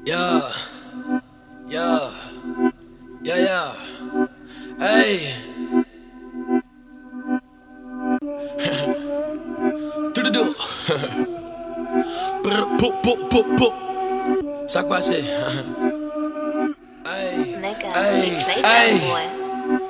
Yeah, yeah, yeah, yeah. Hey. Do. Sabe o que vai ser? Hey.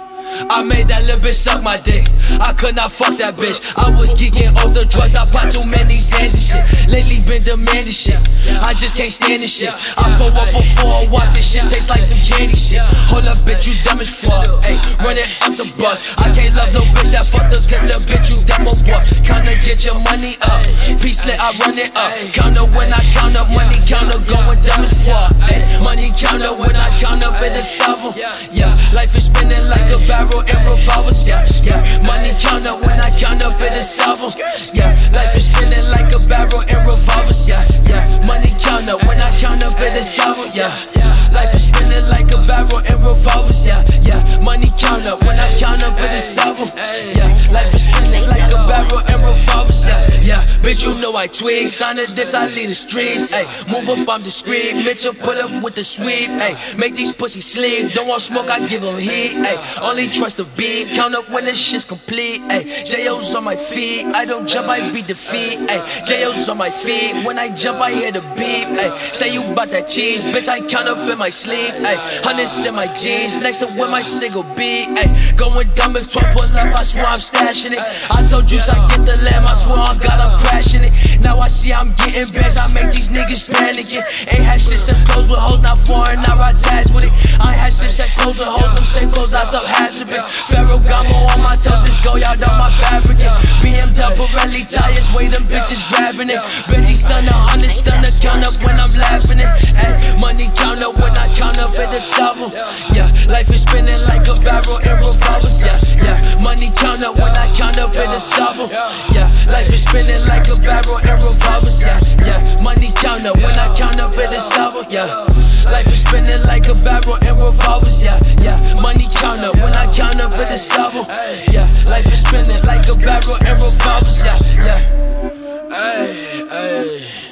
I made that little bitch suck my dick. I could not fuck that bitch. I was geeking off the drugs. I bought too many Zans and shit. Lately been demanding shit. I just can't stand this shit. I pull up before I walk. This shit tastes like some candy shit. Hold up, bitch, you dumb as fuck. Ayy, running up the bus. I can't love no bitch that fucked us. Cause little bitch, you dumb or what? Kinda get your money up. Peace lit, I run it up. Counter when I count up. Money counter going dumb as fuck. Ayy, money counter when I count up in the shovel. Yeah, life is spinning like a barrel and revolvers, yeah. Money count up when I count up in the salvo, yeah. Life is spinning like a barrel and revolvers, yeah. Money count up when I count up in the salvo, yeah. Life is spinning like a barrel and revolvers, yeah. Money count up when I count up in the salvo, yeah. Life is spinning like a barrel and revolvers, yeah. Bitch, you know I tweak. Sign of this, I lead the streets, ayy. Move up, I'm discreet. Mitchell pull up with the sweep, ayy. Make these pussies sleep. Don't want smoke, I give them heat, ayy. Only trust the beat. Count up when this shit's complete, ayy. J.O.'s on my feet. I don't jump, I beat defeat, ayy. J.O.'s on my feet. When I jump, I hear the beep, ayy. Say you bout that cheese, bitch, I count up in my sleep, ayy. Hundreds in my jeans, next to where my single beat, ayy. Going dumb if 12 pull up, I swear I'm stashing it. I told you, I get the lamb, I swear on God, I'm crashing it. Now I see I'm getting bands, I make these niggas panicking. Ain't had shit set clothes with hoes, not foreign, I ride tags with it. I ain't had shit set clothes with hoes, them same clothes I sub hashing it. Ferragamo on my toes, this go out on my fabric. BMW Pirelli tires, way them bitches grabbing it. Reggie stunner, honey stunner, count up when I'm laughing it. Ay, money count up when I count up in the salvo. Yeah, life is spinning like a barrel and revolvers. Yeah, money count up when I count up in the salvo. Yeah, life is spinning like a barrel and revolvers. Yeah, money count up when I count up in the salvo. Yeah, life is spinning like a barrel and revolvers. Yeah, money count up when I count up in the salvo. Yeah, life is spinning like a barrel and revolvers. Yeah. Hey.